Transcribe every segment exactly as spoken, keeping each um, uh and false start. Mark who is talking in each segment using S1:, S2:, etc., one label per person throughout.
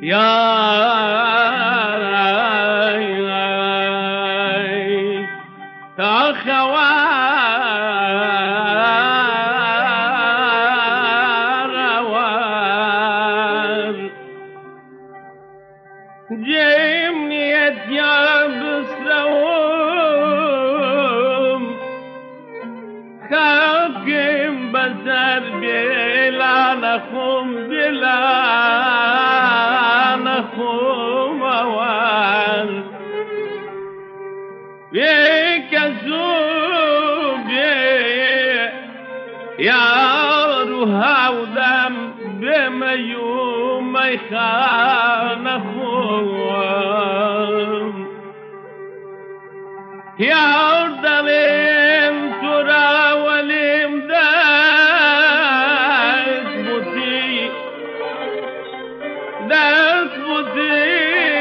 S1: يا خوار جيمني يتياب سوم خاكم بزر بلا نخوم بلا نخوم وان بيك زوب يا روها ودم بميوم يخان خوم يا دليم ترى وليم داك بطي داك بطي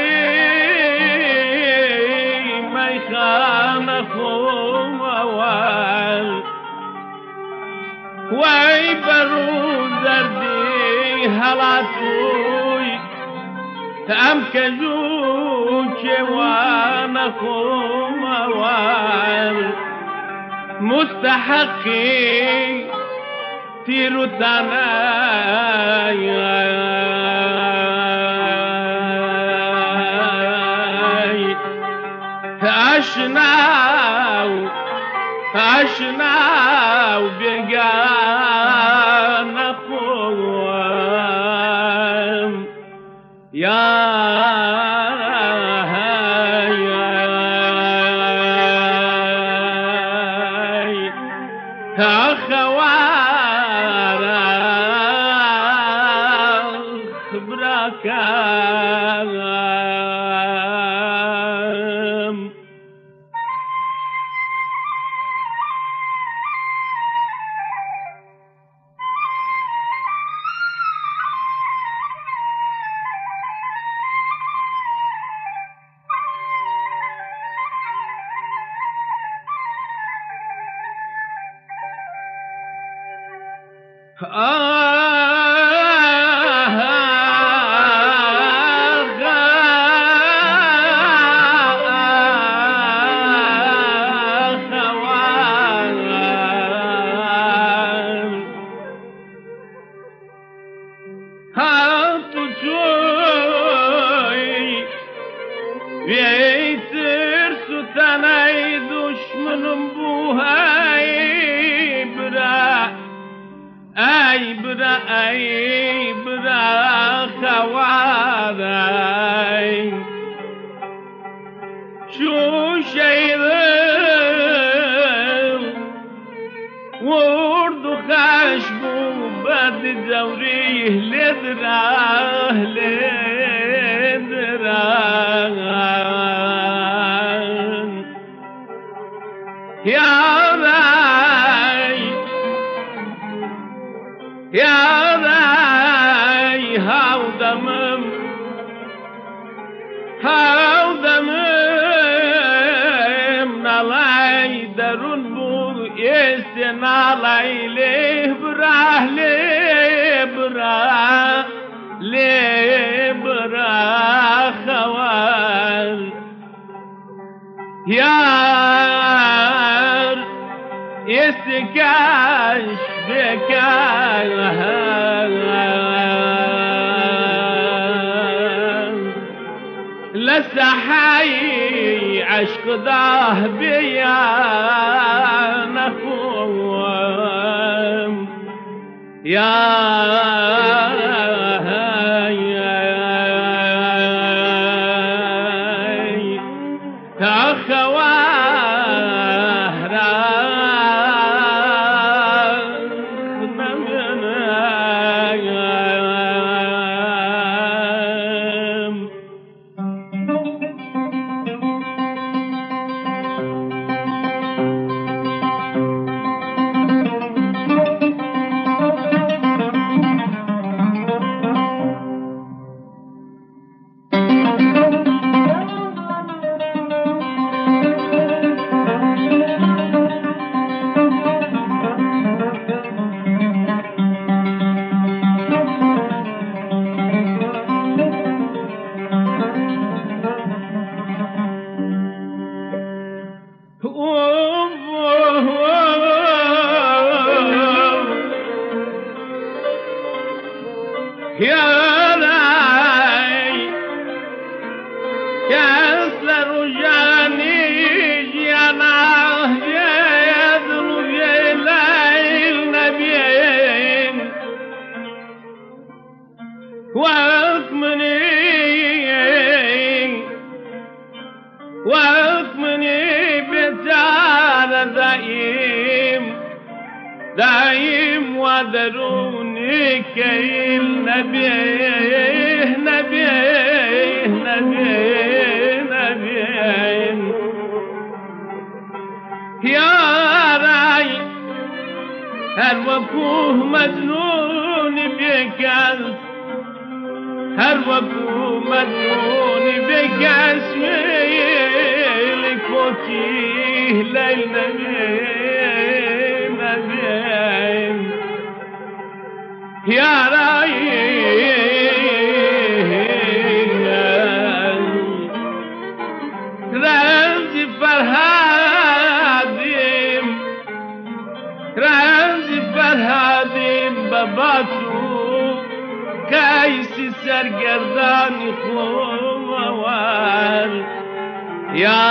S1: ما يخان خوم أوال واي بروز دردي هلاتوي تام كزوج وانا خوم أوال مستحقي تيرو تناي فأشناو فأشناو بيقانا خوم يا خبركم Veytir sutanay düşmanım bu hay bra ay bra ay bra havaday şu şeyler vurdu kaş bu bad zavri ledra ledra يا راي يا راي هاو دمم هاو دمم نالاي درون بول استنالاي لبرا لبرا لبرا خوال يا يستكاش بك لسه حي عشق ضاه بيا نخوم يا دائم دائم ودروني كي نبيه نبيه نبيه نبيه يا راي هر وكوه مجنون بكاس هر وكوه مجنون بكاس لكوتيه ليل نبيه نبيه يا راي رمز فرهادیم رمز فرهادیم باباتو کیسی سرگردانی خوار یا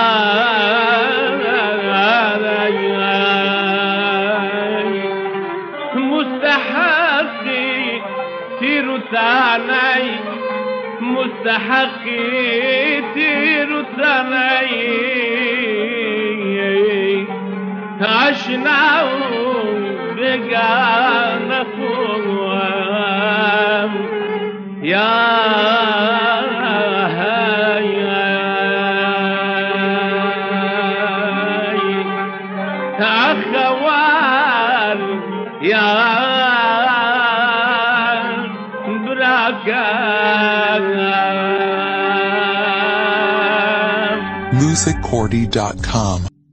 S1: مستحقی تیرو تانی مستحقی تیرو تانی آشناو بگان خوام یا أخوان يا بركان
S2: music cordy dot com